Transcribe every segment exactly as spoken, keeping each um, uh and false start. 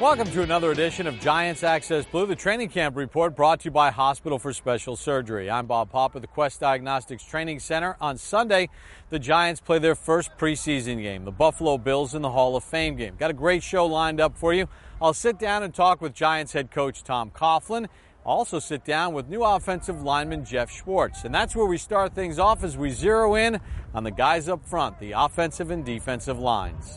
Welcome to another edition of Giants Access Blue, the training camp report brought to you by Hospital for Special Surgery. I'm Bob Popp at the Quest Diagnostics Training Center. On Sunday, the Giants play their first preseason game, the Buffalo Bills in the Hall of Fame game. Got a great show lined up for you. I'll sit down and talk with Giants head coach Tom Coughlin. Also sit down with new offensive lineman Jeff Schwartz. And that's where we start things off as we zero in on the guys up front, the offensive and defensive lines.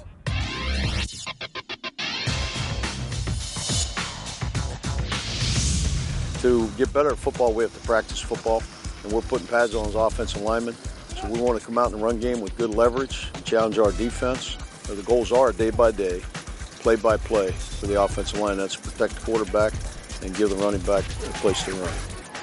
To get better at football, we have to practice football, and we're putting pads on as offensive linemen. So we want to come out in the run game with good leverage, challenge our defense. So the goals are day by day, play by play for the offensive line. That's to protect the quarterback and give the running back a place to run.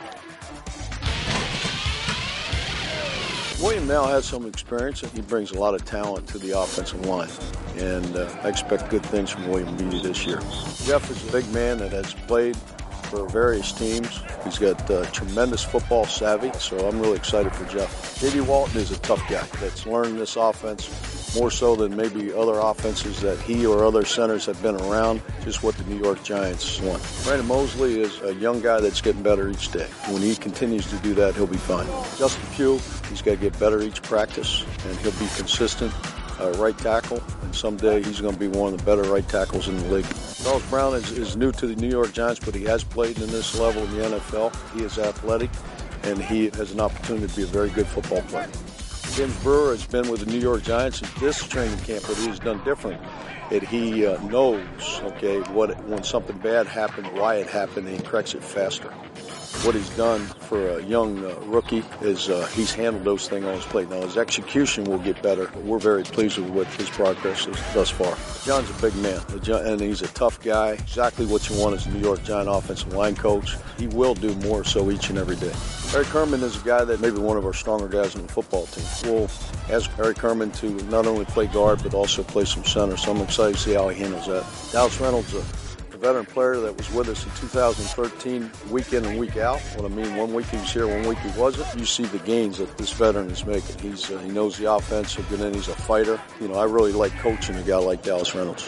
William now has some experience, and he brings a lot of talent to the offensive line. And uh, I expect good things from William Beatty this year. Jeff is a big man that has played for various teams. He's got uh, tremendous football savvy, so I'm really excited for Jeff. J D Walton is a tough guy that's learned this offense more so than maybe other offenses that he or other centers have been around, just what the New York Giants want. Brandon Mosley is a young guy that's getting better each day. When he continues to do that, he'll be fine. Justin Pugh, he's got to get better each practice, and he'll be consistent. Uh, right tackle, and someday he's going to be one of the better right tackles in the league. Charles Brown is, is new to the New York Giants, but he has played in this level in the N F L. He is athletic, and he has an opportunity to be a very good football player. James Brewer has been with the New York Giants in this training camp, but he has done different. That he uh, knows, okay, what when something bad happened, why it happened, and he corrects it faster. What he's done for a young uh, rookie is uh, he's handled those things on his plate. Now, his execution will get better, but we're very pleased with what his progress is thus far. John's a big man, and he's a tough guy. Exactly what you want as a New York Giant offensive line coach. He will do more so each and every day. Eric Herman is a guy that may be one of our stronger guys on the football team. We'll ask Eric Herman to not only play guard, but also play some center, so I'm excited to see how he handles that. Dallas Reynolds, a veteran player that was with us in two thousand thirteen, week in and week out. What I mean, one week he was here, one week he wasn't. You see the gains that this veteran is making. He's uh, he knows the offense, he'll get in, he's a fighter. You know, I really like coaching a guy like Dallas Reynolds.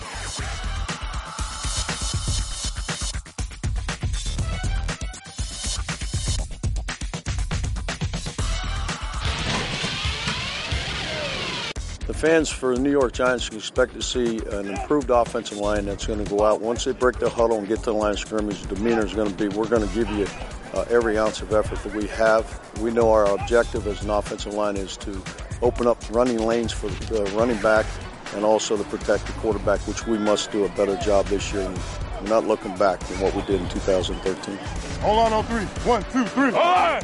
The fans for the New York Giants can expect to see an improved offensive line that's going to go out. Once they break the huddle and get to the line of scrimmage, the demeanor is going to be, we're going to give you uh, every ounce of effort that we have. We know our objective as an offensive line is to open up running lanes for the running back and also to protect the quarterback, which we must do a better job this year. We're not looking back from what we did in two thousand thirteen. Hold on on three. One, two, three. All right.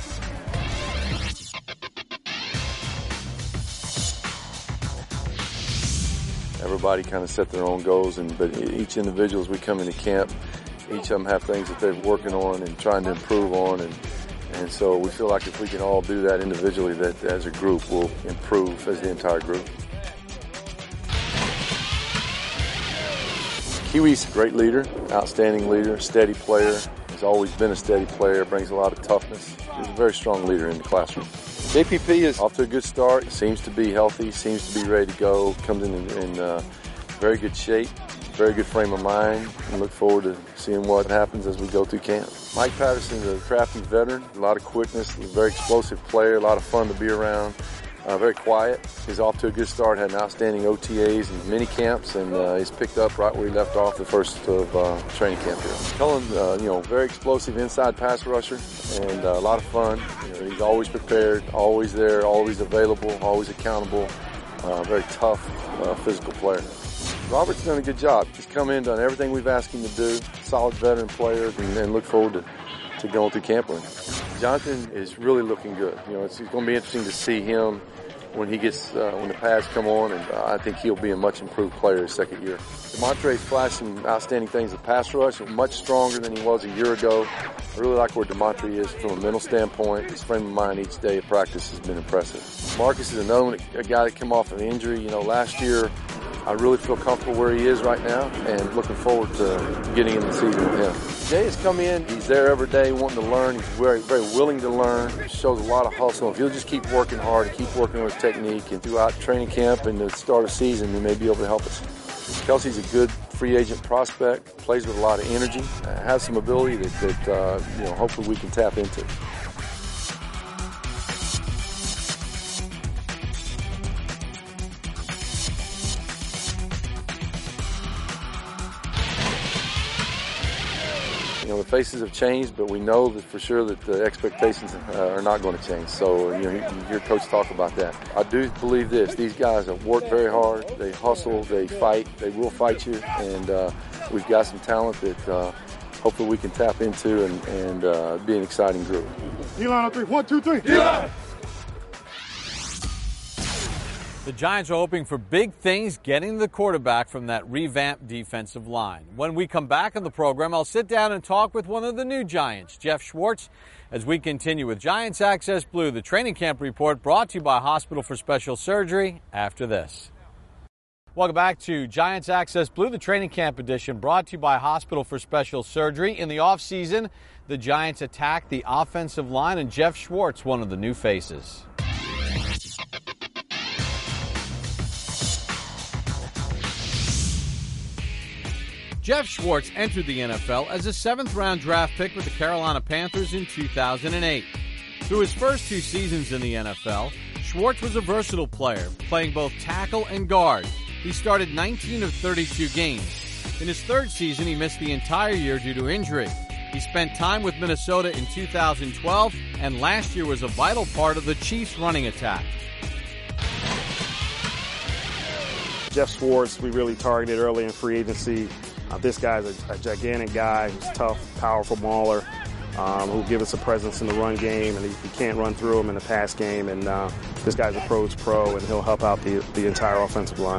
Everybody kind of set their own goals, and but each individual, as we come into camp, each of them have things that they're working on and trying to improve on, and and so we feel like if we can all do that individually, that as a group we'll improve as the entire group. Kiwi's a great leader, outstanding leader, steady player. He's always been a steady player, brings a lot of toughness. He's a very strong leader in the classroom. J P P is off to a good start, seems to be healthy, seems to be ready to go, comes in in, in uh, very good shape, very good frame of mind, and look forward to seeing what happens as we go through camp. Mike Patterson is a crafty veteran, a lot of quickness, a very explosive player, a lot of fun to be around, uh, very quiet. He's off to a good start, had an outstanding O T As and mini camps, and uh, he's picked up right where he left off the first of uh, training camp here. Cullen, uh, you know, very explosive inside pass rusher, and uh, a lot of fun. You know, he's always prepared, always there, always available, always accountable. Uh, very tough, uh, physical player. Robert's done a good job. He's come in, done everything we've asked him to do. Solid veteran player, and, and look forward to, to going through camp with him. Jonathan is really looking good. You know, it's, it's going to be interesting to see him when he gets uh, when the pads come on, and uh, I think he'll be a much improved player his second year. Demontre flashed some outstanding things at pass rush, much stronger than he was a year ago. I really like where Demontre is from a mental standpoint. His frame of mind each day at practice has been impressive. Marcus is another one, a guy that came off an injury. You know, last year I really feel comfortable where he is right now, and looking forward to getting in the season with him. Jay has come in. He's there every day wanting to learn. He's very, very willing to learn. Shows a lot of hustle. If he'll just keep working hard and keep working on his technique, and throughout training camp and the start of season, he may be able to help us. Kelsey's a good free agent prospect, plays with a lot of energy, uh, has some ability that, that uh, you know, hopefully we can tap into. You know, the faces have changed, but we know that for sure that the expectations uh, are not going to change. So, you know, you, you hear Coach talk about that. I do believe this. These guys have worked very hard. They hustle. They fight. They will fight you. And uh, we've got some talent that uh, hopefully we can tap into and, and uh, be an exciting group. D-line on three. One, two, three. D-line. The Giants are hoping for big things getting the quarterback from that revamped defensive line. When we come back on the program, I'll sit down and talk with one of the new Giants, Jeff Schwartz, as we continue with Giants Access Blue, the training camp report brought to you by Hospital for Special Surgery after this. Welcome back to Giants Access Blue, the training camp edition brought to you by Hospital for Special Surgery. In the offseason, the Giants attacked the offensive line, and Jeff Schwartz, one of the new faces. Jeff Schwartz entered the N F L as a seventh-round draft pick with the Carolina Panthers in two thousand eight. Through his first two seasons in the N F L, Schwartz was a versatile player, playing both tackle and guard. He started nineteen of thirty-two games. In his third season, he missed the entire year due to injury. He spent time with Minnesota in two thousand twelve, and last year was a vital part of the Chiefs' running attack. Jeff Schwartz, we really targeted early in free agency. Uh, this guy's a, a gigantic guy who's tough, powerful mauler, um, who'll give us a presence in the run game, and you can't run through him in the pass game. And uh, this guy's a pro's pro, and he'll help out the, the entire offensive line.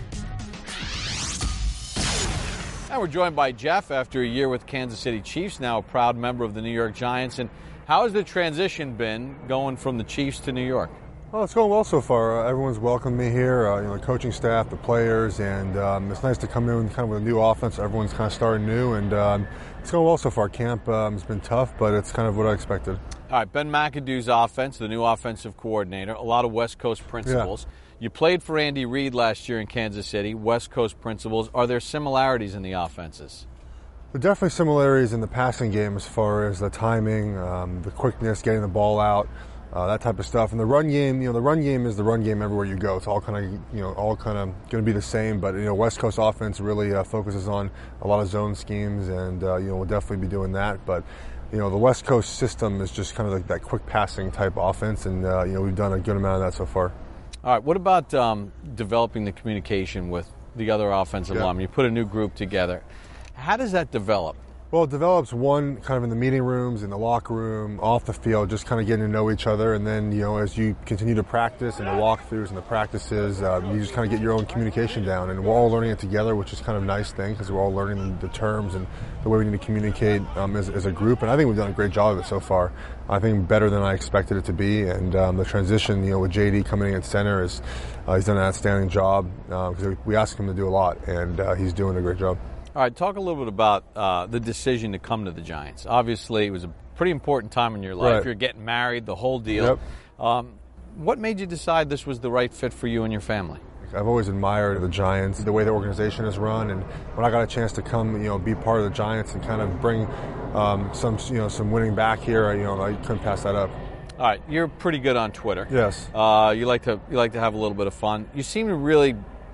Now we're joined by Jeff after a year with Kansas City Chiefs, now a proud member of the New York Giants. And how has the transition been going from the Chiefs to New York? Well, it's going well so far. Uh, everyone's welcomed me here, uh, you know, the coaching staff, the players, and um, it's nice to come in kind of with a new offense. Everyone's kind of starting new, and um, it's going well so far. Camp um, has been tough, but it's kind of what I expected. All right, Ben McAdoo's offense, the new offensive coordinator, a lot of West Coast principles. Yeah. You played for Andy Reid last year in Kansas City, West Coast principles. Are there similarities in the offenses? There are definitely similarities in the passing game as far as the timing, um, the quickness, getting the ball out. Uh, that type of stuff. And the run game, you know, the run game is the run game everywhere you go. It's all kind of, you know, all kind of going to be the same. But, you know, West Coast offense really uh, focuses on a lot of zone schemes, and, uh, you know, we'll definitely be doing that. But, you know, the West Coast system is just kind of like that quick passing type offense, and, uh, you know, we've done a good amount of that so far. All right, what about um, developing the communication with the other offensive yeah. linemen? You put a new group together. How does that develop? Well, it develops one kind of in the meeting rooms, in the locker room, off the field, just kind of getting to know each other. And then, you know, as you continue to practice and the walkthroughs and the practices, uh, you just kind of get your own communication down. And we're all learning it together, which is kind of a nice thing because we're all learning the terms and the way we need to communicate um, as, as a group. And I think we've done a great job of it so far. I think better than I expected it to be. And um, the transition, you know, with J D coming in at center, is uh, he's done an outstanding job because uh, we asked him to do a lot, and uh, he's doing a great job. All right, talk a little bit about uh, the decision to come to the Giants. Obviously, it was a pretty important time in your life. Right. You're getting married, the whole deal. Yep. Um, what made you decide this was the right fit for you and your family? I've always admired the Giants, the way the organization is run, and when I got a chance to come, you know, be part of the Giants and kind of bring um, some, you know, some winning back here, you know, I couldn't pass that up. All right, you're pretty good on Twitter. Yes. Uh, you like to you like to have a little bit of fun. You seem to really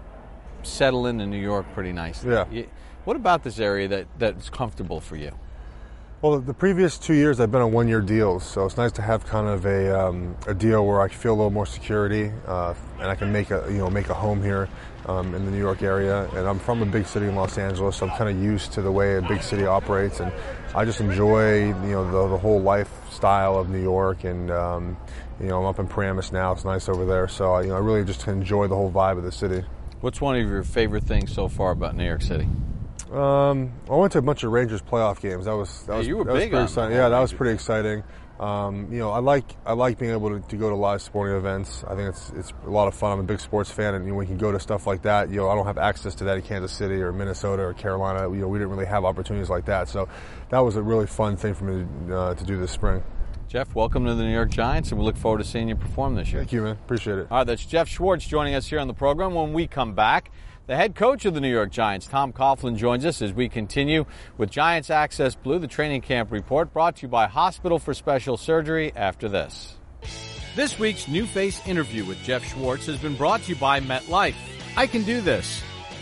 settle into New York pretty nicely. Yeah. You, what about this area that, that's comfortable for you? Well, the previous two years I've been on one-year deals, so it's nice to have kind of a um, a deal where I feel a little more security, uh, and I can make a you know make a home here um, in the New York area. And I'm from a big city in Los Angeles, so I'm kind of used to the way a big city operates, and I just enjoy you know the, the whole lifestyle of New York. And um, you know I'm up in Paramus now; it's nice over there, so you know I really just enjoy the whole vibe of the city. What's one of your favorite things so far about New York City? Um, I went to a bunch of Rangers playoff games. That was that yeah, was you were that big was on exciting. Yeah, that was pretty exciting. Um, you know, I like I like being able to, to go to live sporting events. I think it's it's a lot of fun. I'm a big sports fan, and you know, we can go to stuff like that. You know, I don't have access to that in Kansas City or Minnesota or Carolina. You know, we didn't really have opportunities like that. So that was a really fun thing for me to, uh, to do this spring. Jeff, welcome to the New York Giants, and we look forward to seeing you perform this year. Thank you, man. Appreciate it. All right, that's Jeff Schwartz joining us here on the program. When we come back, The head coach of the New York Giants, Tom Coughlin, joins us as we continue with Giants Access Blue, the training camp report, brought to you by Hospital for Special Surgery after this. This week's New Face interview with Jeff Schwartz has been brought to you by MetLife. I can do this.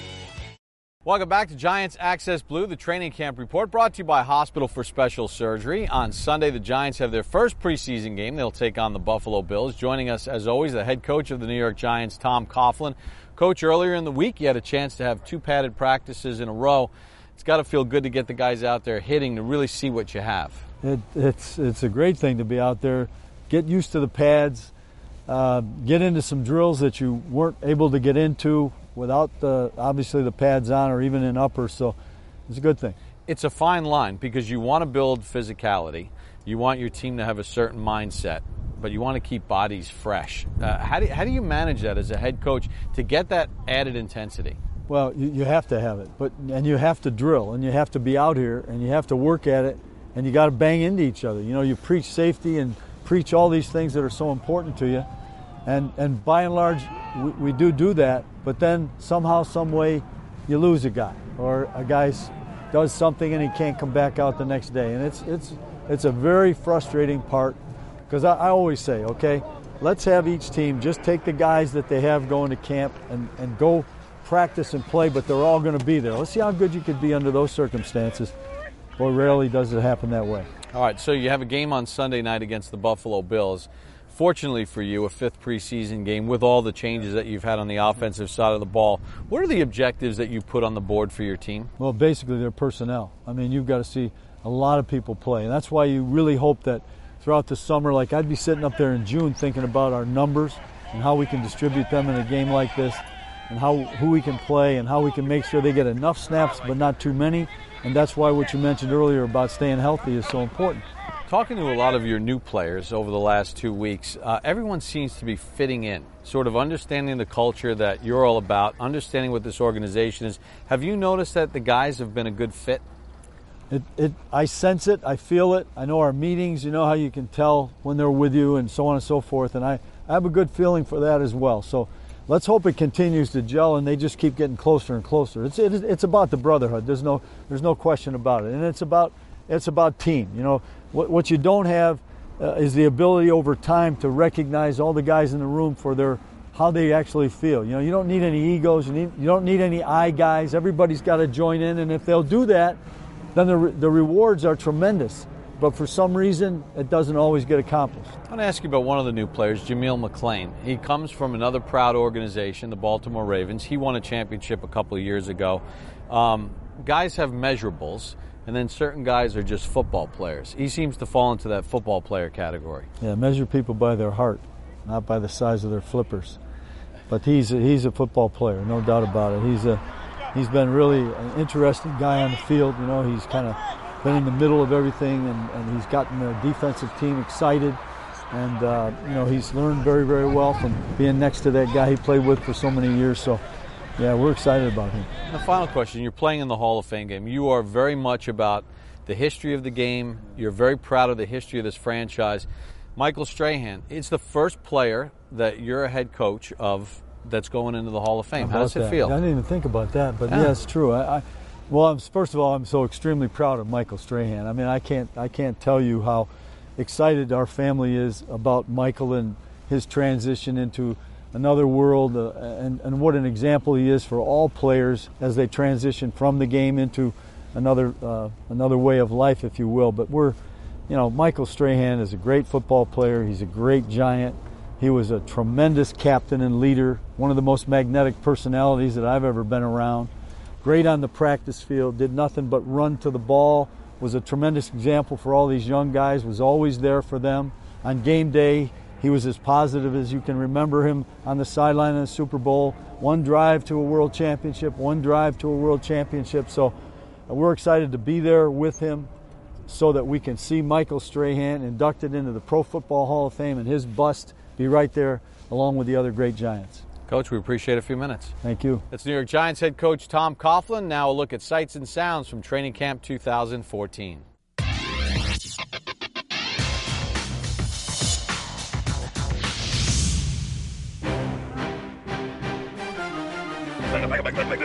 Welcome back to Giants Access Blue, the training camp report, brought to you by Hospital for Special Surgery. On Sunday, the Giants have their first preseason game. They'll take on the Buffalo Bills. Joining us, as always, the head coach of the New York Giants, Tom Coughlin. Coach, earlier in the week, you had a chance to have two padded practices in a row. It's got to feel good to get the guys out there hitting to really see what you have. It, it's it's a great thing to be out there, get used to the pads, uh, get into some drills that you weren't able to get into without the obviously the pads on or even in upper. So it's a good thing. It's a fine line because you want to build physicality. You want your team to have a certain mindset, but you want to keep bodies fresh. Uh, how do you, how do you manage that as a head coach to get that added intensity? Well, you, you have to have it, but and you have to drill, and you have to be out here, and you have to work at it, and you got to bang into each other. You know, you preach safety and preach all these things that are so important to you, and and by and large, we, we do do that. But then somehow, some way, you lose a guy, or a guy does something and he can't come back out the next day, and it's it's it's a very frustrating part. Because I, I always say, okay, let's have each team just take the guys that they have going to camp and, and go practice and play, but they're all going to be there. Let's see how good you could be under those circumstances. Boy, rarely does it happen that way. All right, so you have a game on Sunday night against the Buffalo Bills. Fortunately for you, a fifth preseason game with all the changes that you've had on the offensive side of the ball. What are the objectives that you put on the board for your team? Well, basically, they're personnel. I mean, you've got to see a lot of people play, and that's why you really hope that throughout the summer, like I'd be sitting up there in June thinking about our numbers and how we can distribute them in a game like this and how who we can play and how we can make sure they get enough snaps but not too many. And that's why what you mentioned earlier about staying healthy is so important. Talking to a lot of your new players over the last two weeks, uh, everyone seems to be fitting in, sort of understanding the culture that you're all about, understanding what this organization is. Have you noticed that the guys have been a good fit? It, it, I sense it, I feel it. I know our meetings, you know how you can tell when they're with you and so on and so forth. And I, I have a good feeling for that as well. So let's hope it continues to gel and they just keep getting closer and closer. It's, it, it's about the brotherhood. There's no, there's no question about it. And it's about, it's about team. You know, what, what you don't have uh, is the ability over time to recognize all the guys in the room for their, how they actually feel. You know, you don't need any egos. You, need, you don't need any I guys. Everybody's got to join in. And if they'll do that, then the, the rewards are tremendous. But for some reason, it doesn't always get accomplished. I want to ask you about one of the new players, Jameel McClain. He comes from another proud organization, the Baltimore Ravens. He won a championship a couple of years ago. Um, guys have measurables, and then certain guys are just football players. He seems to fall into that football player category. Yeah, measure people by their heart, not by the size of their flippers. But he's a, he's a football player, no doubt about it. He's a He's been really an interesting guy on the field. You know, he's kind of been in the middle of everything, and, and he's gotten the defensive team excited. And, uh, you know, he's learned very, very well from being next to that guy he played with for so many years. So, yeah, we're excited about him. The final question, you're playing in the Hall of Fame game. You are very much about the history of the game. You're very proud of the history of this franchise. Michael Strahan, it's the first player that you're a head coach of that's going into the Hall of Fame. How, How does it that? feel? I didn't even think about that, but yeah, yeah it's true. I, I, well, I'm, first of all, I'm so extremely proud of Michael Strahan. I mean, I can't, I can't tell you how excited our family is about Michael and his transition into another world, uh, and, and what an example he is for all players as they transition from the game into another, uh, another way of life, if you will. But we're, you know, Michael Strahan is a great football player. He's a great Giant. He was a tremendous captain and leader, one of the most magnetic personalities that I've ever been around. Great on the practice field, did nothing but run to the ball, was a tremendous example for all these young guys, was always there for them. On game day, he was as positive as you can remember him on the sideline in the Super Bowl. One drive to a world championship, one drive to a world championship. So uh, we're excited to be there with him so that we can see Michael Strahan inducted into the Pro Football Hall of Fame and his bust be right there along with the other great Giants. Coach, we appreciate a few minutes. Thank you. That's New York Giants head coach Tom Coughlin. Now a look at sights and sounds from training camp two thousand fourteen.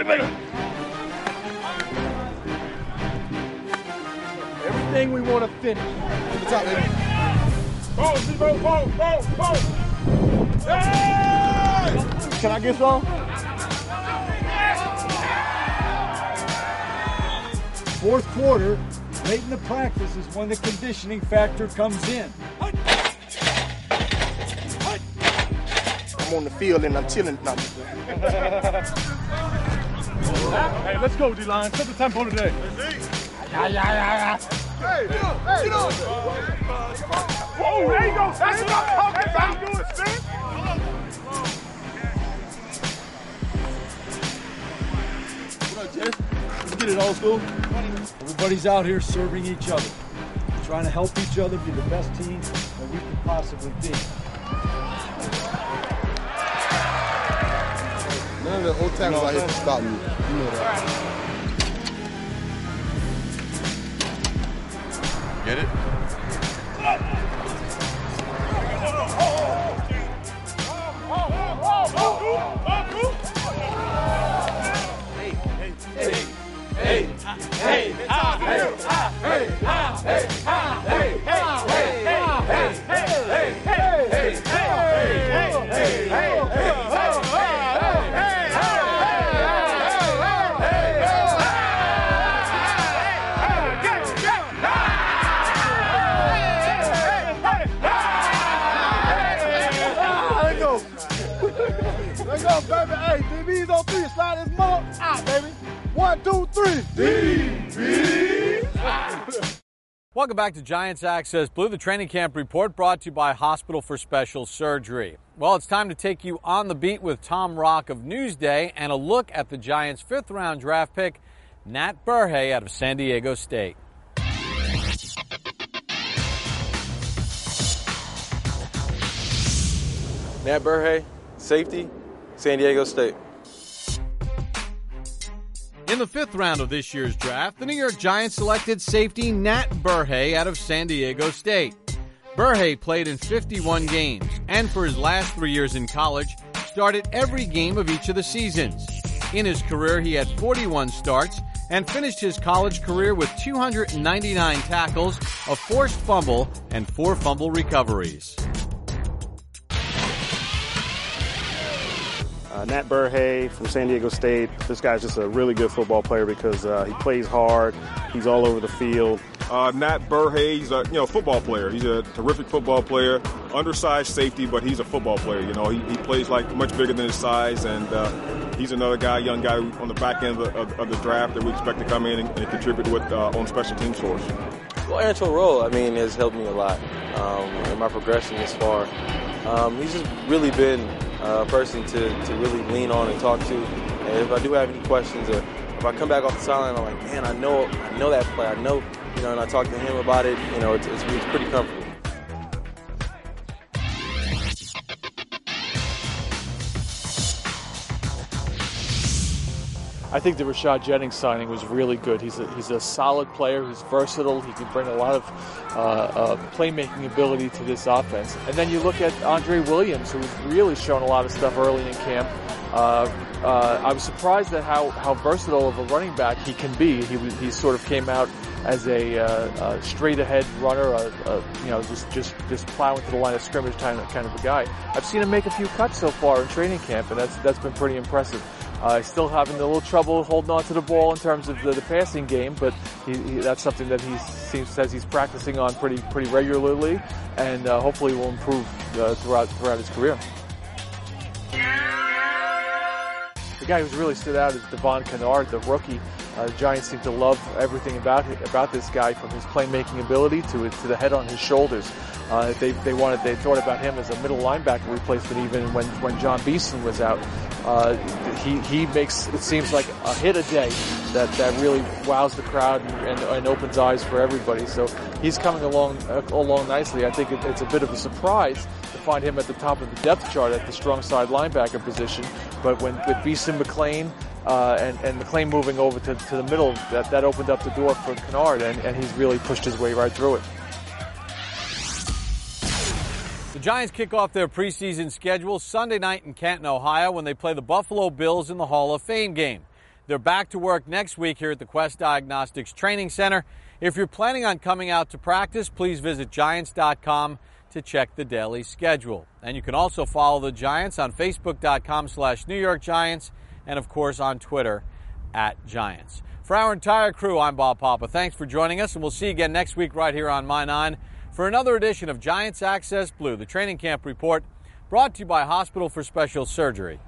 Everything we want to finish. Give it top, baby. Ball, Zebo, ball, ball, ball. Hey! Can I get some? Fourth quarter, late in the practice is when the conditioning factor comes in. I'm on the field and I'm chilling. No. Hey, let's go, D-line. Set the tempo today. Yeah, yeah, yeah, yeah. Hey, get up, hey, get up. Oh, there you go. That's what I'm talking about. Do it, Spin. What up, Jess? Let's get it, old school. Everybody's out here serving each other, trying to help each other be the best team that we can possibly be. None of the old timers out here can stop me. You know that. Get it? Let's go, baby. Hey, D B's on three. Slide this mother out, baby. One, two, three. D B. Welcome back to Giants Access Blue, the training camp report brought to you by Hospital for Special Surgery. Well, it's time to take you on the beat with Tom Rock of Newsday and a look at the Giants' fifth round draft pick, Nat Burhay out of San Diego State. Nat Burhay, safety, San Diego State. In the fifth round of this year's draft, the New York Giants selected safety Nat Burhay out of San Diego State. Burhay played in fifty-one games, and for his last three years in college, started every game of each of the seasons. In his career, he had forty-one starts and finished his college career with two hundred ninety-nine tackles, a forced fumble, and four fumble recoveries. Uh, Nat Burhay from San Diego State. This guy's just a really good football player because uh, he plays hard. He's all over the field. Uh, Nat Burhay, he's a you know football player. He's a terrific football player, undersized safety, but he's a football player. You know, he, he plays like much bigger than his size, and uh, he's another guy, young guy on the back end of the, of, of the draft that we expect to come in and, and contribute with uh, on special teams for us. Well, Anto Roll, I mean, has helped me a lot um, in my progression this far. Um, he's just really been a person to, to really lean on and talk to. And if I do have any questions, or if I come back off the sideline, I'm like, man, I know, I know that play. I know, you know, and I talk to him about it. You know, it's, it's, it's pretty comfortable. I think the Rashad Jennings signing was really good. He's a, he's a solid player. He's versatile. He can bring a lot of uh, uh, playmaking ability to this offense. And then you look at Andre Williams, who's really shown a lot of stuff early in camp. Uh, uh, I was surprised at how, how versatile of a running back he can be. He was, he sort of came out as a, uh, a straight-ahead runner, a, a, you know, just just just plowing to the line of scrimmage kind of kind of a guy. I've seen him make a few cuts so far in training camp, and that's that's been pretty impressive. Uh, still having a little trouble holding on to the ball in terms of the, the passing game, but he, he, that's something that he seems says he's practicing on pretty pretty regularly, and uh, hopefully will improve uh, throughout throughout his career. The guy who's really stood out is Devon Kennard, the rookie. Uh, the Giants seem to love everything about about this guy, from his playmaking ability to to the head on his shoulders. Uh, they they wanted they thought about him as a middle linebacker replacement even when when John Beeson was out. Uh, he he makes it seems like a hit a day that, that really wows the crowd and, and, and opens eyes for everybody. So he's coming along uh, along nicely. I think it, it's a bit of a surprise to find him at the top of the depth chart at the strong side linebacker position. But when with Beeson, McClain, uh, and and McClain moving over to, to the middle, that that opened up the door for Kennard, and, and he's really pushed his way right through it. The Giants kick off their preseason schedule Sunday night in Canton, Ohio, when they play the Buffalo Bills in the Hall of Fame game. They're back to work next week here at the Quest Diagnostics Training Center. If you're planning on coming out to practice, please visit Giants dot com to check the daily schedule. And you can also follow the Giants on Facebook dot com slash New York Giants and, of course, on Twitter at Giants. For our entire crew, I'm Bob Papa. Thanks for joining us, and we'll see you again next week right here on My nine for another edition of Giants Access Blue, the training camp report brought to you by Hospital for Special Surgery.